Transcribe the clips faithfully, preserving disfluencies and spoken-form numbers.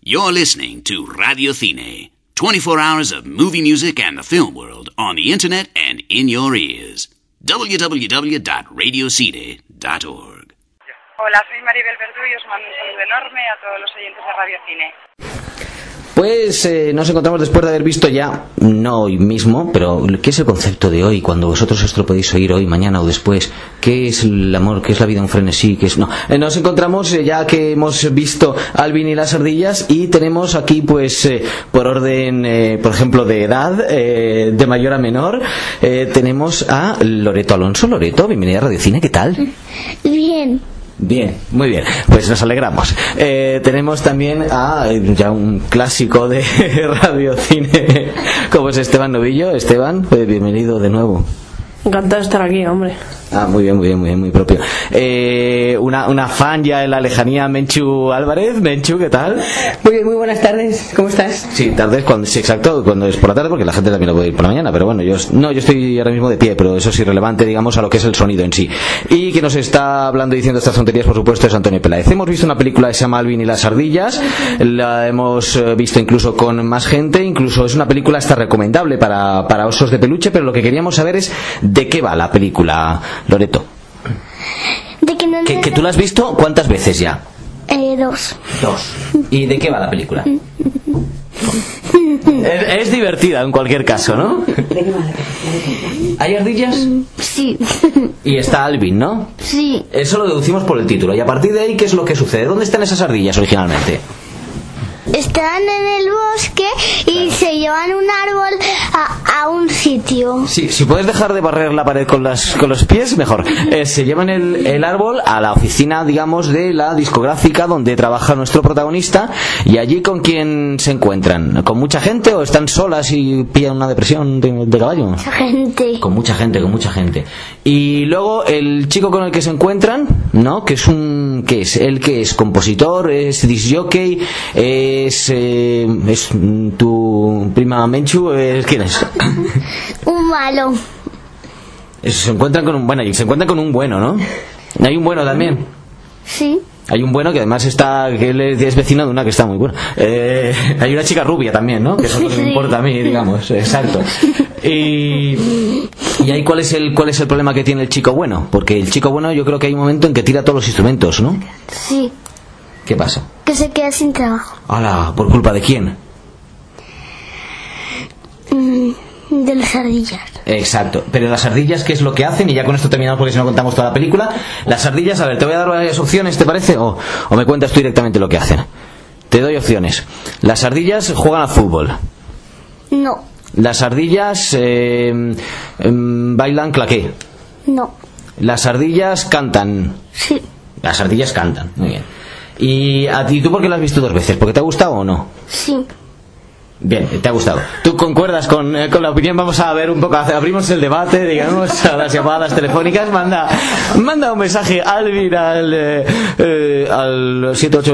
You're listening to Radio Cine, twenty-four hours of movie music and the film world on the internet and in your ears. w w w dot radio cine dot org. Hola, soy Maribel Verdú y os mando un saludo enorme a todos los oyentes de Radio Cine. Pues eh, nos encontramos después de haber visto ya, no hoy mismo, pero ¿qué es el concepto de hoy? Cuando vosotros esto lo podéis oír hoy, mañana o después, ¿qué es el amor? ¿Qué es la vida un frenesí? ¿Qué es? No, eh, nos encontramos eh, ya que hemos visto Alvin y las ardillas y tenemos aquí pues eh, por orden, eh, por ejemplo, de edad, eh, de mayor a menor, eh, tenemos a Loreto Alonso. Loreto, bienvenida a Radio Cine, ¿qué tal? Bien. Bien, muy bien, pues nos alegramos. Eh, tenemos también a ya un clásico de Radio Cine, como es Esteban Novillo. Esteban, pues bienvenido de nuevo. Encantado de estar aquí, hombre. Ah, muy bien, muy bien, muy bien, muy propio. Eh, una, una fan ya en la lejanía, Menchu Álvarez. Menchu, ¿qué tal? Muy bien, muy buenas tardes. ¿Cómo estás? Sí, tardes, cuando, sí, exacto, cuando es por la tarde, porque la gente también lo puede ir por la mañana, pero bueno, yo no, yo estoy ahora mismo de pie, pero eso es irrelevante, digamos, a lo que es el sonido en sí. Y quien nos está hablando y diciendo estas tonterías, por supuesto, es Antonio Peláez. Hemos visto una película que se llama Alvin y las ardillas, la hemos visto incluso con más gente, incluso es una película hasta recomendable para, para osos de peluche, pero lo que queríamos saber es de qué va la película, Loreto. ¿De que, no ¿Que, que tú la has visto cuántas veces ya? Eh, dos. Dos. ¿Y de qué va la película? es, es divertida en cualquier caso, ¿no? ¿De qué va la película? ¿Hay ardillas? Sí. Y está Alvin, ¿no? Sí. Eso lo deducimos por el título. Y a partir de ahí, ¿qué es lo que sucede? ¿Dónde están esas ardillas originalmente? Están en el bosque y se llevan un árbol a, a un sitio. Sí, si puedes dejar de barrer la pared con, las, con los pies, mejor. Eh, se llevan el, el árbol a la oficina, digamos, de la discográfica donde trabaja nuestro protagonista. ¿Y allí con quién se encuentran? ¿Con mucha gente o están solas y pillan una depresión de, de caballo? Mucha gente. Con mucha gente, con mucha gente. Y luego el chico con el que se encuentran, ¿no? Que es un... ¿Qué es? ¿Él qué es? ¿Compositor? ¿Es disc jockey? ¿Es, eh, es tu prima Menchu? ¿Es, ¿Quién es? Un malo. Eso, se encuentran con un... Bueno, se encuentran con un bueno, ¿no? Hay un bueno también. Sí. Hay un bueno que además está, que él es vecino de una que está muy buena. Eh, hay una chica rubia también, ¿no? Que eso es lo que me importa a mí, digamos. Exacto. Y, y ahí cuál es el cuál es el problema que tiene el chico bueno, porque el chico bueno yo creo que hay un momento en que tira todos los instrumentos, ¿no? Sí. ¿Qué pasa? Que se queda sin trabajo. ¡Hala! ¿Por culpa de quién? Mm, de las ardillas. Exacto, pero las ardillas, ¿qué es lo que hacen? Y ya con esto terminamos porque si no contamos toda la película. Las ardillas, a ver, te voy a dar varias opciones, ¿te parece? O, o me cuentas tú directamente lo que hacen. Te doy opciones. Las ardillas juegan al fútbol. No. Las ardillas eh, eh, bailan claqué. No. Las ardillas cantan. Sí. Las ardillas cantan, muy bien. ¿Y a ti, tú por qué lo has visto dos veces? ¿Porque te ha gustado o no? Sí. Bien, te ha gustado. ¿Tú concuerdas con, eh, con la opinión? Vamos a ver un poco, abrimos el debate, digamos, a las llamadas telefónicas. Manda manda un mensaje Alvin al, eh, eh, al siete ocho...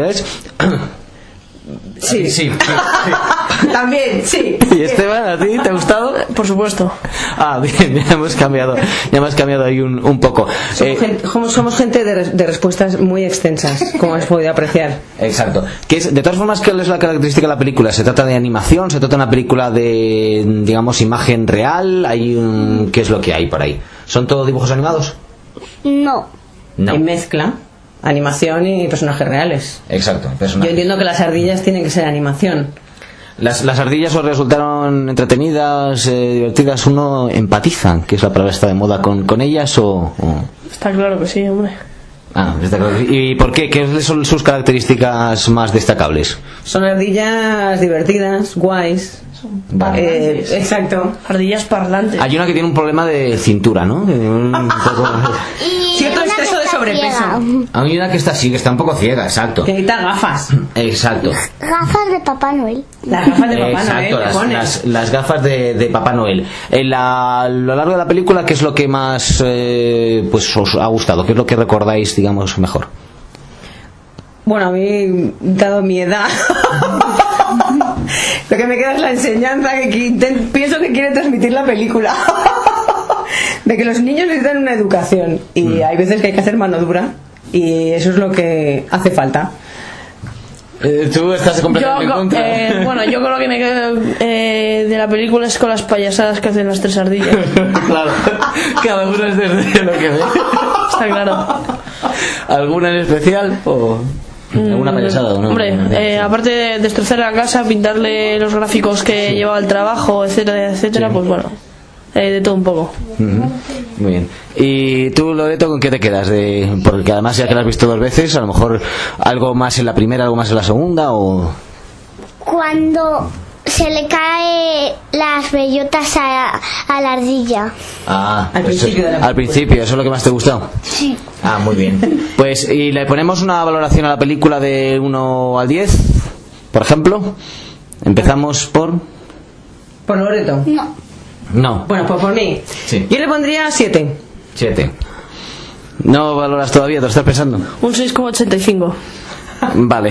Sí, sí. También, sí. ¿Y Esteban, a ti te ha gustado? Por supuesto. Ah, bien, ya hemos cambiado, ya hemos cambiado ahí un, un poco. Somos, Eh, gente, somos- somos gente de, res- de respuestas muy extensas, como has podido apreciar. Exacto. Que es, de todas formas, ¿qué es la característica de la película? ¿Se trata de animación? ¿Se trata de una película de, digamos, imagen real? ¿Hay un... ¿Qué es lo que hay por ahí? ¿Son todos dibujos animados? No. No. En mezcla, animación y personajes reales. Exacto. Yo personajes. entiendo que las ardillas tienen que ser animación. Las, las ardillas os resultaron entretenidas, eh, divertidas. ¿Uno empatiza, que es la palabra está de moda, con, con ellas o...? o... Está claro que sí, hombre. Ah, está claro. ¿Y por qué? ¿Qué son sus características más destacables? Son ardillas divertidas, guays. Vale. Eh, exacto. Ardillas parlantes. Hay una que tiene un problema de cintura, ¿no? Un poco... Y Cierto una exceso que de está sobrepeso. ciega. Hay una que está así, que está un poco ciega, exacto. Que necesita gafas. Exacto. Gafas de Papá Noel. Las gafas de Papá Exacto, Noel. las, le pones. las- las gafas de, de Papá Noel. En la- a lo largo de la película, ¿qué es lo que más eh, pues os ha gustado? ¿Qué es lo que recordáis, digamos, mejor? Bueno, a mí, dado mi edad, lo que me queda es la enseñanza que, que inten- pienso que quiere transmitir la película. De que los niños necesitan una educación y hay veces que hay que hacer mano dura y eso es lo que hace falta. Eh, Tú estás completamente Yo, en contra. eh, bueno, yo creo que me quedo eh, de la película es con las payasadas que hacen las tres ardillas. Claro, cada uno es desde lo que ve. Está claro. ¿Alguna en especial? ¿O alguna payasada? ¿O no? Hombre, eh, aparte de destrozar la casa, pintarle los gráficos que llevaba al trabajo, etcétera, etcétera, Sí. pues bueno, eh, de todo un poco. Ujú. Muy bien. ¿Y tú, Loreto, con qué te quedas? De, porque además ya que la has visto dos veces, a lo mejor algo más en la primera, algo más en la segunda, o... Cuando se le cae las bellotas a, a la ardilla. Ah, Al pues principio eso- de la al principio, ¿eso es lo que más te gustó? Sí. Ah, muy bien. Pues, ¿y le ponemos una valoración a la película de uno al diez, por ejemplo? Empezamos por... ¿Por Loreto? No. No, Bueno, pues por mí. Sí. Yo le pondría siete. siete. ¿No valoras todavía? ¿Te lo estás pensando? Un seis coma ochenta y cinco. Vale.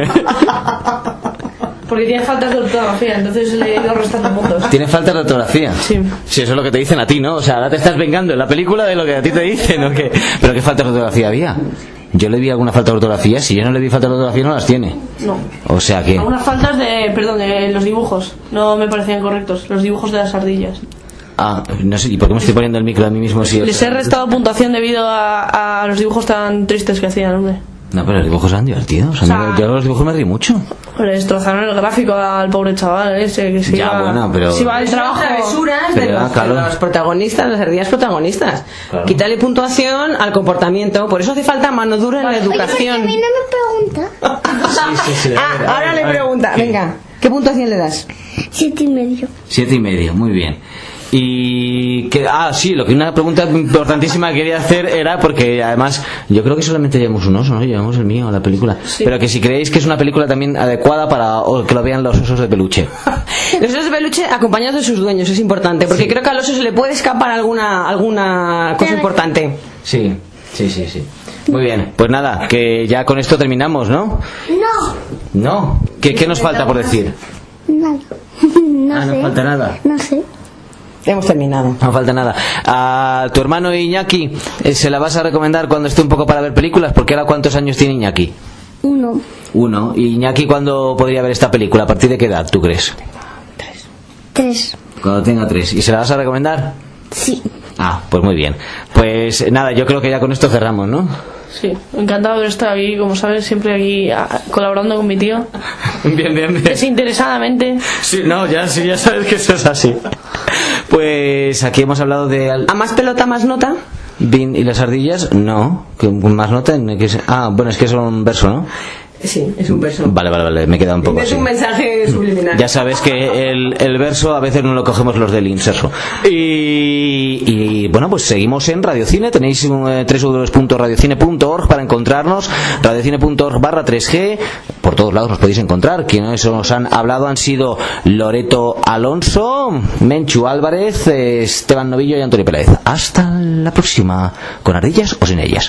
Porque tiene faltas de ortografía, entonces le he ido restando puntos. ¿Tiene falta de ortografía? Sí. Sí, eso es lo que te dicen a ti, ¿no? O sea, ahora te estás vengando en la película de lo que a ti te dicen, ¿o qué? ¿Pero qué falta de ortografía había? Yo le vi alguna falta de ortografía. Si yo no le vi falta de ortografía, no las tiene. No. O sea que... Algunas faltas de, perdón, de los dibujos. No me parecían correctos. Los dibujos de las ardillas. Ah, no sé, ¿y por qué me estoy poniendo el micro a mí mismo si... Les he restado puntuación debido a, a los dibujos tan tristes que hacían, hombre. No, pero los dibujos eran divertidos. A mí, O sea, yo los dibujos me río mucho. Le destrozaron el gráfico al pobre chaval ese que se Ya, iba, bueno, pero- se iba al trabajo. Travesuras de Pero, los, claro. de los protagonistas, las ardillas protagonistas. Claro. Quítale puntuación al comportamiento. Por eso hace falta mano dura en la Oye, porque a educación. mí no me pregunta. Sí, sí, sí. Ah, ahora le pregunta. Venga, ¿qué puntuación le das? Siete y medio. Siete y medio, muy bien. Y que, ah, sí, lo que una pregunta importantísima que quería hacer era porque además yo creo que solamente llevamos un oso, ¿no? Llevamos el mío a la película. Sí. Pero que si creéis que es una película también adecuada para o que lo vean los osos de peluche. Los osos de peluche acompañados de sus dueños, es importante, porque Sí. creo que al oso se le puede escapar alguna alguna cosa importante. Sí, sí, sí, sí. Muy bien, pues nada, que ya con esto terminamos, ¿no? No. ¿No? ¿Qué, qué nos falta por decir? Nada. No Ah, no sé. falta nada. No sé. Hemos terminado. No falta nada. A tu hermano Iñaki, eh, ¿se la vas a recomendar cuando esté un poco para ver películas? Porque ahora, ¿cuántos años tiene Iñaki? Uno. Uno. ¿Y Iñaki cuándo podría ver esta película? ¿A partir de qué edad, tú crees? Tres. Cuando tenga tres. ¿Y se la vas a recomendar? Sí. Ah, pues muy bien. Pues nada, yo creo que ya con esto cerramos, ¿no? Sí, encantado de estar aquí, como sabes, siempre aquí a- colaborando con mi tío. Bien, bien, bien. Desinteresadamente. Sí, no, ya, sí, ya sabes que eso es así. Pues aquí hemos hablado de... al- ¿A más pelota, más nota? Bin y las ardillas, no. Que más nota en que es- Ah, bueno, es que es un verso, ¿no? Sí, es un verso. Vale, vale, vale, me queda un poco Es así. un mensaje subliminal. Ya sabes que el, el verso a veces no lo cogemos los del inserso. Y, y bueno, pues seguimos en Radiocine. Tenéis un, eh, doble u doble u doble u punto radiocine punto org para encontrarnos. radiocine punto org barra tres G. Por todos lados nos podéis encontrar. Quienes os han hablado han sido Loreto Alonso, Menchu Álvarez, eh, Esteban Novillo y Antonio Pérez. Hasta la próxima. ¿Con ardillas o sin ellas?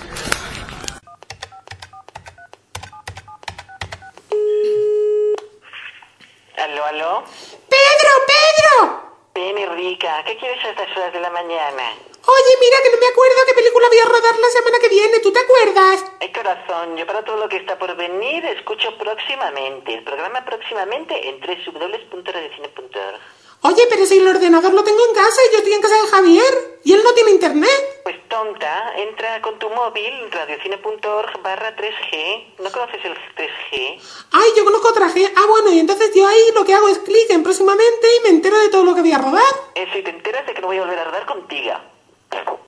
¿Aló, aló? ¡Pedro, Pedro! Ven, rica, ¿qué quieres a estas horas de la mañana? Oye, mira que no me acuerdo qué película voy a rodar la semana que viene, ¿tú te acuerdas? Ay, corazón, yo para todo lo que está por venir escucho próximamente. El programa próximamente en doble u doble u doble u punto radiocine punto org. Oye, pero si el ordenador lo tengo en casa y yo estoy en casa de Javier y él no tiene internet. Pues tonta, entra con tu móvil, radiocine punto org barra tres G. ¿No conoces el tres G? Ay, yo conozco otra G. Ah, bueno, y entonces yo ahí lo que hago es clic en próximamente y me entero de todo lo que voy a rodar. Eso, y te enteras de que no voy a volver a rodar contigo.